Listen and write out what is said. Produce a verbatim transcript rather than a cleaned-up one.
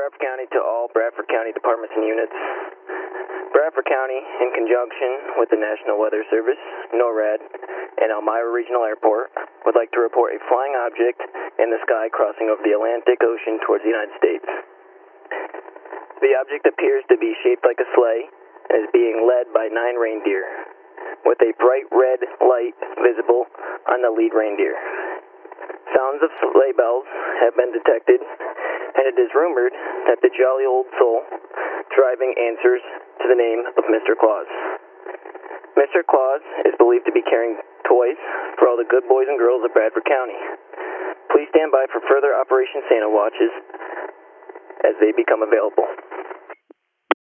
Bradford County to all Bradford County departments and units. Bradford County, in conjunction with the National Weather Service, NORAD, and Elmira Regional Airport, would like to report a flying object in the sky crossing over the Atlantic Ocean towards the United States. The object appears to be shaped like a sleigh and is being led by nine reindeer, with a bright red light visible on the lead reindeer. Sounds of sleigh bells have been detected, and it is rumored that the jolly old soul driving answers to the name of Mister Claus. Mister Claus is believed to be carrying toys for all the good boys and girls of Bradford County. Please stand by for further Operation Santa watches as they become available.